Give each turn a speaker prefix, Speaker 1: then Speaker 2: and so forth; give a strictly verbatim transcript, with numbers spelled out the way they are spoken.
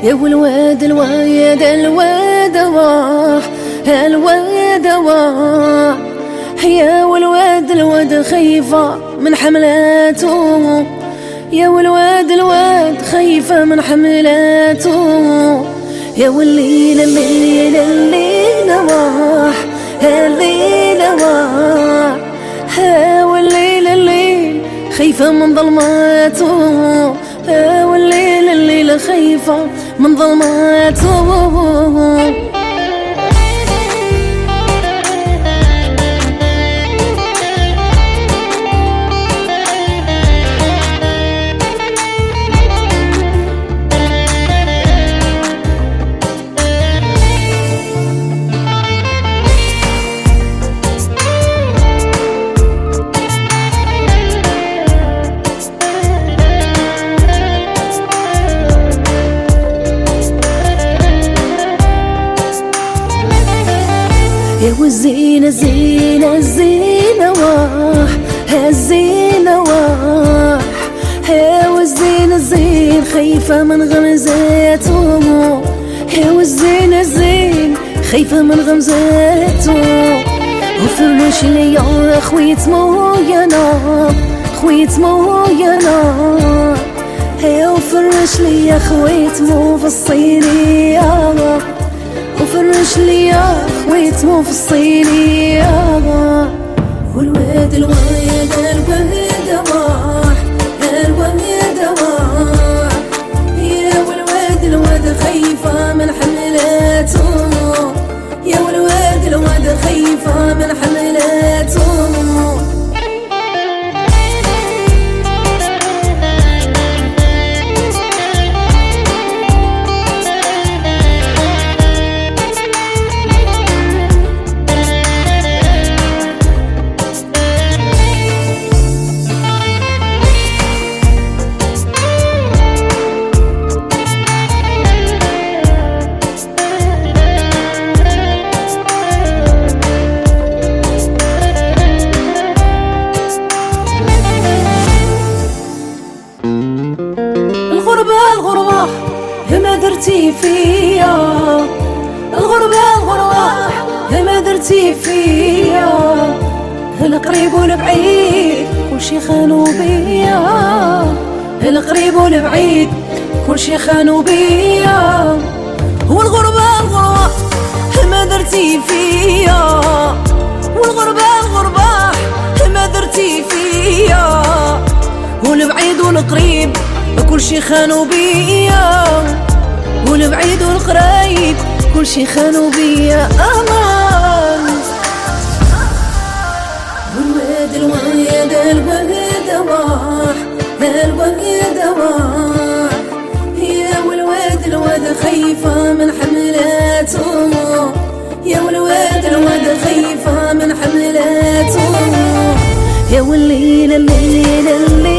Speaker 1: يا والواد الواد الواد واح الواد واح يا والواد الواد خايفة من حملاته، يا والواد الواد خايفة من حملاته، يا والليل الليل الليل واح الليل واح يا والليل الليل خايفة من ظلماته، يا والليل الليل خايفة من ظلماته. يا والزينة الزينة الزينة واح الزينة واح يا والزينة الزين خايفة من غمزاته، يا والزينة الزين خايفة من غمزاته، وفرش لي يا خويت مو يا نار خويت مو يا نار يا وفرش لي يا خويت مو في الصينية، وفرش لي يا خويت مو في الصينية، والواد الواد الواد واح الواد واح يا والواد الواد خايفة من حملاته، يا والواد الواد خايفة من حملاته. الغربة ما درتي فيا، الغربة الغربة ما درتي فيا، القريب والبعيد كلشي خانوا بيا، القريب والبعيد كلشي خانوا بيا، والغربة الغربة ما درتي فيا، والغربة الغربة ما درتي فيا، والبعيد والقريب كلشي خانوا بيا، والبعيد والقريب كلشي خانوا بيا. امان والواد الواد الواد واح الواد واح يا والواد الواد خايفة من حملاته، يا والواد الواد خايفة من حملاته، يا والليل الليل الليل